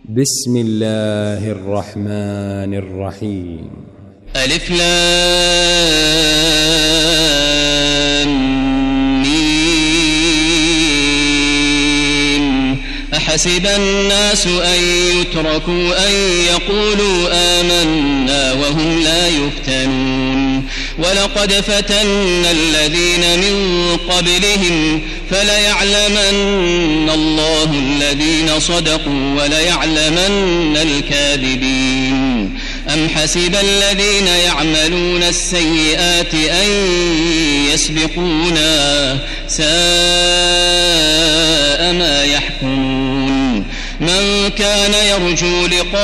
بسم الله الرحمن الرحيم. ألف لام ميم. أحسب الناس أن يتركوا أن يقولوا آمنا وهم لا يفتنون ولقد فتنا الذين من قبلهم فليعلمن الله الذين صدقوا وليعلمن الكاذبين. أم حسب الذين يعملون السيئات أن يسبقونا ساء ما يحكمون. من كان يرجو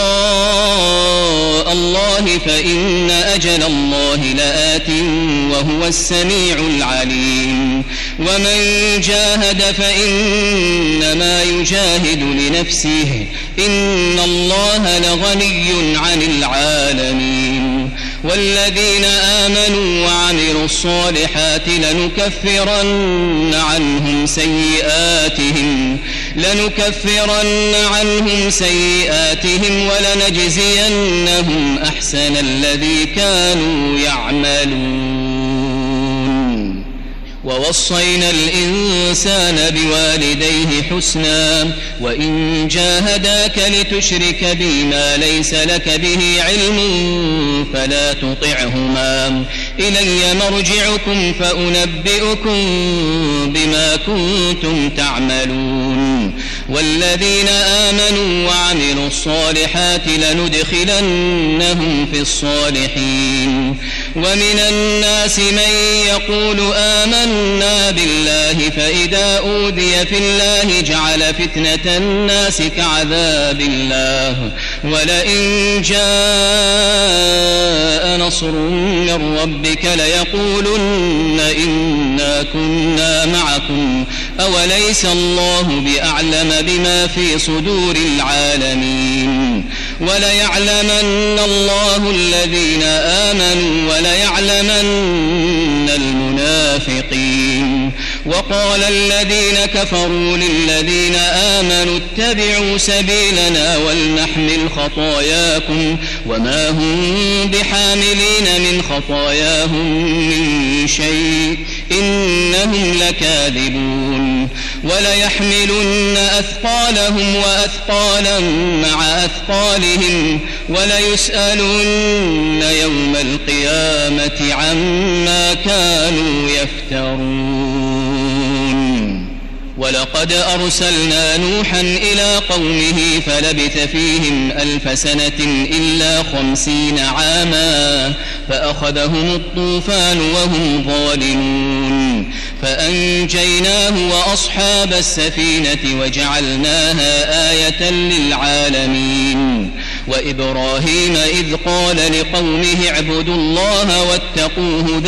لقاء الله فإن أجل الله لآت وهو السميع العليم. ومن جاهد فإنما يجاهد لنفسه إن الله لغني عن العالمين. والذين آمنوا وعملوا الصالحات لنكفرن عنهم سيئاتهم ولنجزينهم أحسن الذي كانوا يعملون. ووصينا الإنسان بوالديه حسنا وإن جاهداك لتشرك بي ما ليس لك به علم فلا تطعهما إلي مرجعكم فأنبئكم بما كنتم تعملون. والذين آمنوا وعملوا الصالحات لندخلنهم في الصالحين. ومن الناس من يقول آمنا بالله فإذا أوذي في الله جعل فتنة الناس كعذاب الله ولئن جاء نصر من ربك ليقولن إنا كنا معكم أوليس الله بأعلم بما في صدور العالمين. وليعلمن الله الذين آمنوا وليعلمن المنافقين. وقال الذين كفروا للذين آمنوا اتبعوا سبيلنا ولنحمل خطاياكم وما هم بحاملين من خطاياهم من شيء إنهم لكاذبون. وليحملن أثقالهم وأثقالا مع أثقالهم وليسألن يوم القيامة عما كانوا يفترون. ولقد أرسلنا نوحا إلى قومه فلبث فيهم 1000 سنة إلا 50 عاما فأخذهم الطوفان وهم ظالمون فأنجيناه وأصحاب السفينة وجعلناها آية للعالمين. وإبراهيم إذ قال لقومه اعبدوا الله واتقوه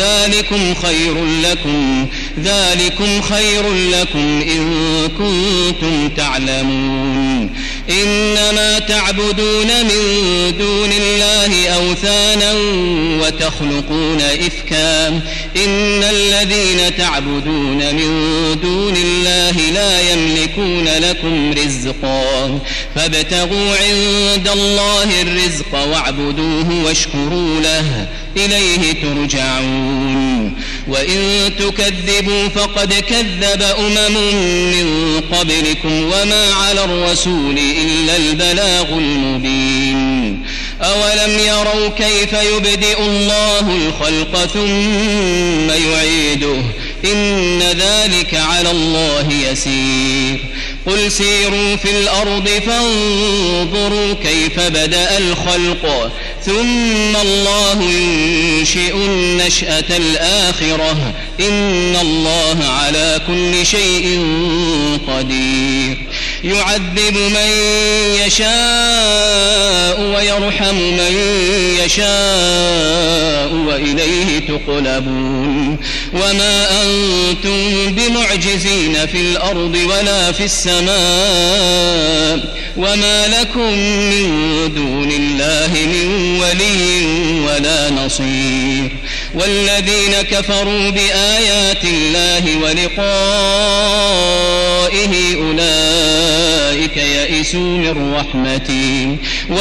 ذلكم خير لكم إن كنتم تعلمون. إنما تعبدون من دون الله أوثانا وتخلقون إفكا إن الذين تعبدون من دون الله لا يملكون لكم رزقا فابتغوا عند الله الرزق واعبدوه واشكروا له إليه ترجعون. وإن تكذبوا فقد كذب أمم من قبلكم وما على الرسول إلا البلاغ المبين. أولم يروا كيف يبدئ الله الخلق ثم يعيده إن ذلك على الله يسير. قل سيروا في الأرض فانظروا كيف بدأ الخلق ثم الله ينشئ النشأة الآخرة إن الله على كل شيء قدير. يعذب من يشاء ويرحم من يشاء وإليه تقلبون. وما أنتم بمعجزين في الأرض ولا في السماء وما لكم من دون الله من ولي ولا نصير. والذين كفروا بآيات الله ولقائه أولئك يئسوا من رحمتي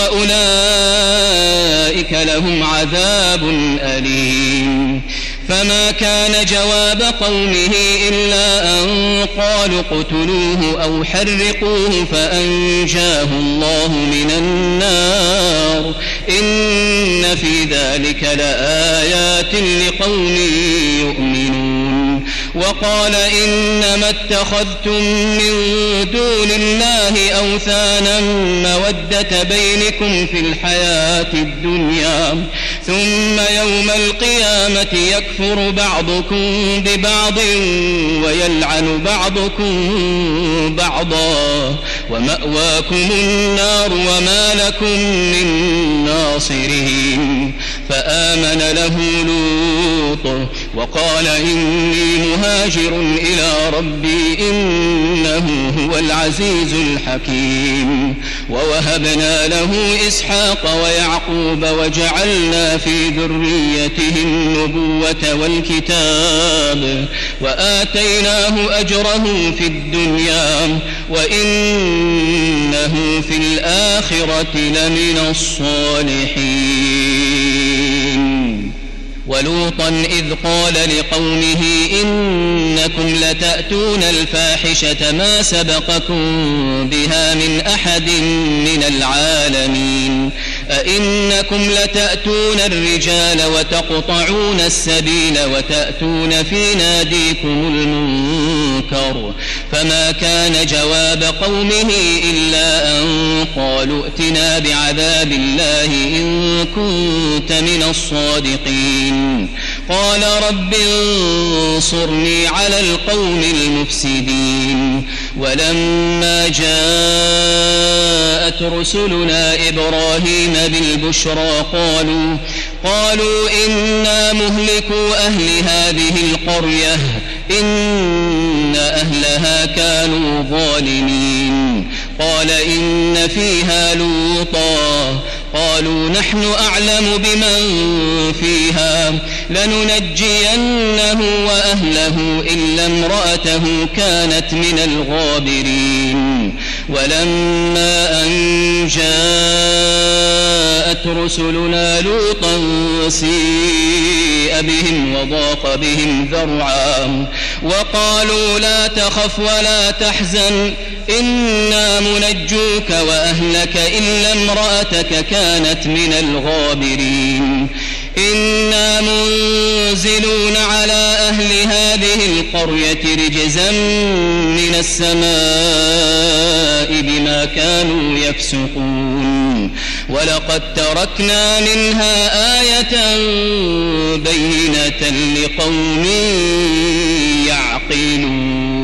وأولئك لهم عذاب أليم. فما كان جواب قومه إلا أن قالوا اقتلوه أو حرقوه فأنجاه الله من النار إن في ذلك لآيات لقوم يؤمنون. وقال إنما اتخذتم من دون الله أوثانا مودة بينكم في الحياة الدنيا ثم يوم القيامة يكفر بعضكم ببعض ويلعن بعضكم بعضا ومأواكم النار وما لكم من ناصرين. فآمن له لوط وقال إني مهاجر إلى ربي إنه هو العزيز الحكيم. ووهبنا له إسحاق ويعقوب وجعلنا في ذريته النبوة والكتاب وآتيناه أجره في الدنيا وإنه في الآخرة لمن الصالحين. ولوطا إذ قال لقومه إنكم لتأتون الفاحشة ما سبقكم بها من أحد من العالمين أئنكم لتأتون الرجال وتقطعون السبيل وتأتون في ناديكم المنكر. فما كان جواب قومه إلا أن قالوا ائتنا بعذاب الله إن كنت من الصادقين. قال رب انصرني على القوم المفسدين. ولما جاءت رسلنا إبراهيم بالبشرى قالوا إنا مهلكو أهل هذه القرية إن أهلها كانوا ظالمين. قال إن فيها لوطا قالوا نحن أعلم بمن فيها لننجينه وأهله إلا امرأته كانت من الغابرين. ولما أن جاءت رسلنا لوطا سيء بهم وضاق بهم ذرعا وقالوا لا تخف ولا تحزن إنا منجوك وأهلك إلا امرأتك كانت من الغابرين. إنا منزلون على أهل هذه القرية رجزا من السماء بما كانوا يفسقون. ولقد تركنا منها آية بينة لقوم يعقلون.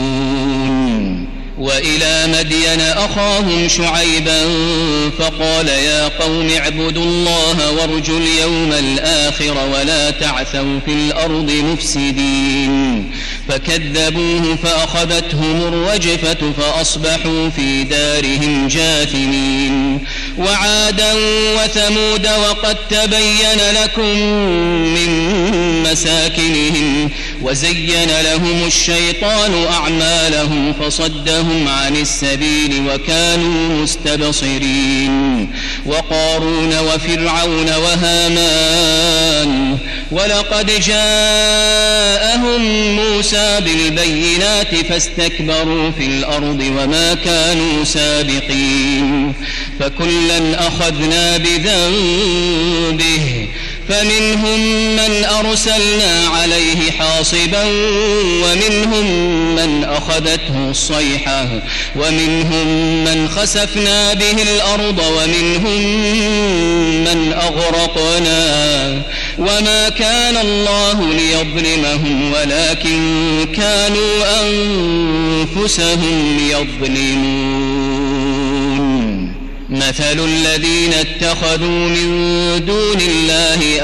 وإلى مدين أخاهم شعيبا فقال يا قوم اعبدوا الله وارجوا اليوم الآخر ولا تعثوا في الأرض مفسدين. فكذبوه فأخذتهم الرجفة فأصبحوا في دارهم جاثمين. وعادا وثمود وقد تبين لكم من مساكنهم وزين لهم الشيطان أعمالهم فصدهم عن السبيل وكانوا مستبصرين. وقارون وفرعون وهامان ولقد جاءهم موسى بالبينات فاستكبروا في الأرض وما كانوا سابقين. فكلا أخذنا بذنبه فمنهم من أرسلنا عليه حاصبا ومنهم من أخذته الصيحة ومنهم من خسفنا به الأرض ومنهم من أغرقنا. وما كان الله ليظلمهم ولكن كانوا أنفسهم يظلمون. مثل الذين اتخذوا من دون الله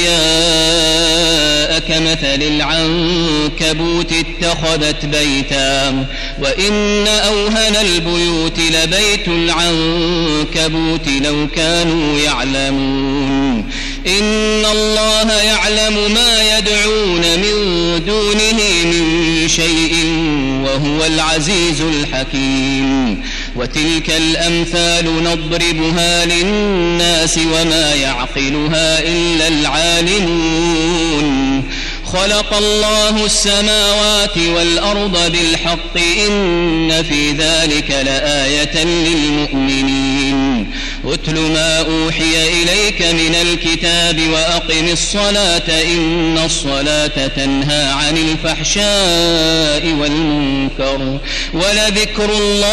أولياء كمثل العنكبوت اتخذت بيتا وإن أوهن البيوت لبيت العنكبوت لو كانوا يعلمون. إن الله يعلم ما يدعون من دونه من شيء وهو العزيز الحكيم وتلك الأمثال نضربها للناس وما يعقلها إلا العالمون خلق الله السماوات والأرض بالحق إن في ذلك لآية للمؤمنين اتل ما أوحي إليك من الكتاب وأقم الصلاة إن الصلاة تنهى عن الفحشاء والمنكر ولذكر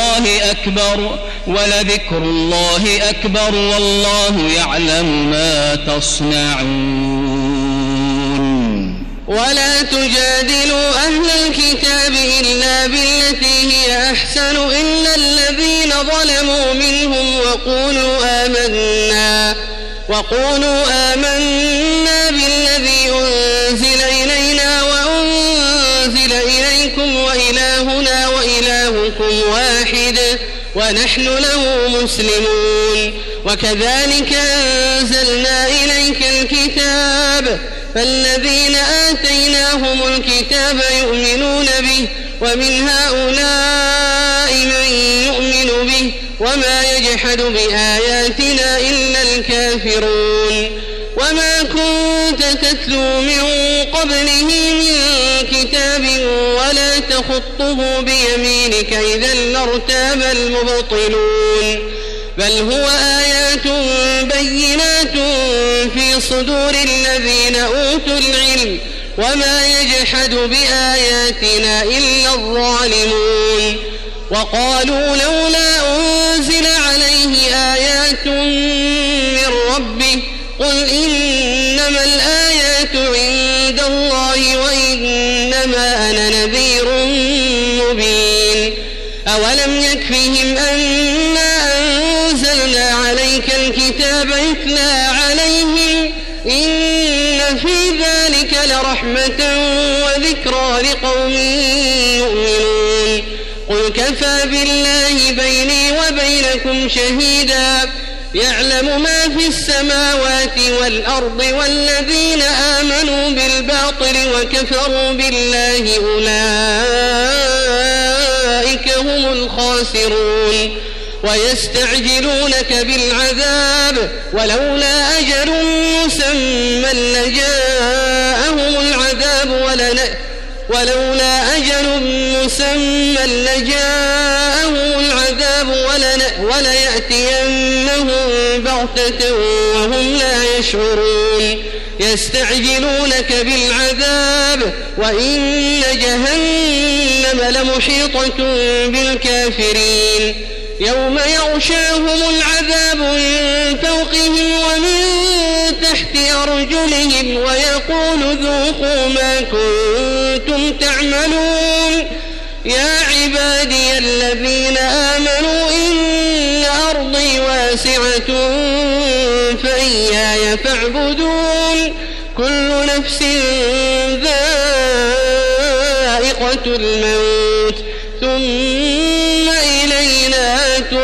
الله أكبر والله يعلم ما تصنعون ولا تجادلوا أهل الكتاب إلا بالتي هي أحسن إلا الذين ظلموا منهم وقولوا آمنا بالذي أنزل إلينا وأنزل إليكم وإلهنا وإلهكم واحد ونحن له مسلمون وكذلك أنزلنا إليك الكتاب فالذين آتيناهم الكتاب يؤمنون به ومن هؤلاء من يؤمن به وما يجحد بآياتنا إلا الكافرون وما كنت تتلو من قبله من كتاب ولا تخطه بيمينك إذا لارتاب المبطلون بل هو آيات بينات في صدور الذين أوتوا العلم وما يجحد بآياتنا إلا الظالمون وقالوا لولا أنزل عليه آيات من ربه قل إنما الآيات عند الله وإنما أنا نذير مبين أولم يكفهم أنا أنزلنا عليك الكتاب يتلى عليهم إن في ذلك لرحمة وذكرى لقوم يؤمنون قل كفى بالله بيني وبينكم شهيدا يعلم ما في السماوات والأرض والذين آمنوا بالباطل وكفروا بالله أولئك هم الخاسرون ويستعجلونك بالعذاب ولولا أجل مسمى لجاءهم العذاب وليأتينهم بغتة وهم لا يشعرون يستعجلونك بالعذاب وإن جهنم لمحيطة بالكافرين يوم يغشاهم العذاب من فوقهم ومن تحت أرجلهم ويقول ذوقوا ما كنتم تعملون يا عبادي الذين آمنوا إن أرضي واسعة فإياي فاعبدون كل نفس ذائقة الموت ثم إلينا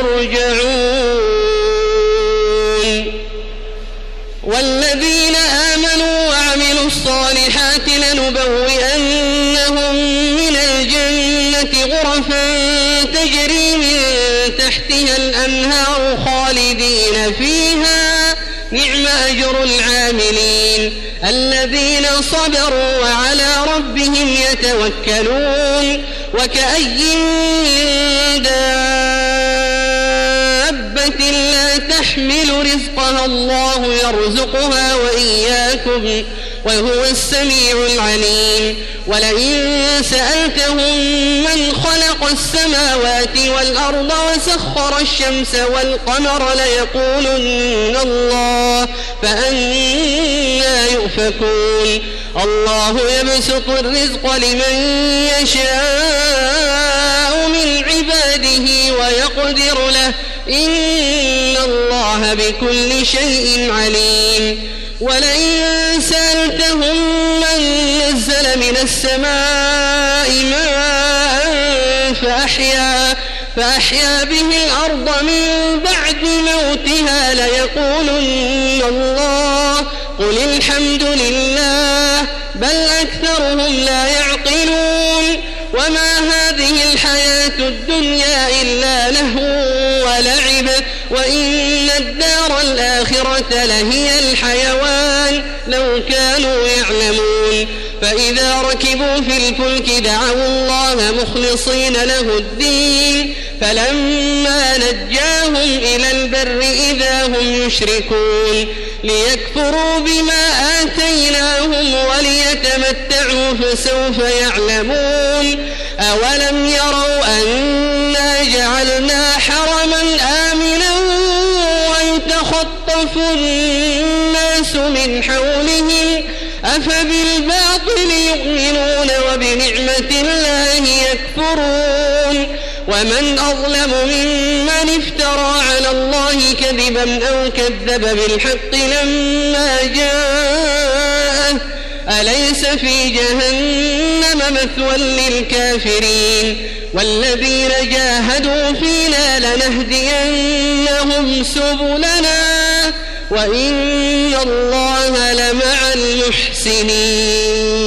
ترجعون والذين آمنوا وعملوا الصالحات لنبوئنهم من الجنة غرفا تجري من تحتها الأنهار خالدين فيها نعم أجر العاملين الذين صبروا وعلى ربهم يتوكلون وكأي من دابة لا تحمل رزقها الله يرزقها وإياكم وهو السميع العليم ولئن سألتهم من خلق السماوات والأرض وسخر الشمس والقمر ليقولن الله فأنى يؤفكون الله يبسط الرزق لمن يشاء من عباده ويقدر له إن الله بكل شيء عليم ولئن سألتهم من نزل من السماء ماء فأحيا به الأرض من بعد موتها ليقولن الله قل الحمد لله بل أكثرهم لا يعقلون وما هذه الحياة الدنيا إلا لهو ولعب وإن الدار الآخرة لهي الحيوان لو كانوا يعلمون فإذا ركبوا في الفلك دعوا الله مخلصين له الدين فلما نجاهم إلى البر إذا هم يشركون ليكفروا بما آتيناهم وليتمتعوا فسوف يعلمون أولم يروا أنا جعلنا حرما آمنا ويتخطف الناس من حولهم أفبالباطل يؤمنون وبنعمة الله يكفرون ومن أظلم ممن افترى على الله كذبا أو كذب بالحق لما جاءه أليس في جهنم مثوى للكافرين والذين جاهدوا فينا لنهدينهم سبلنا وإن الله لمع المحسنين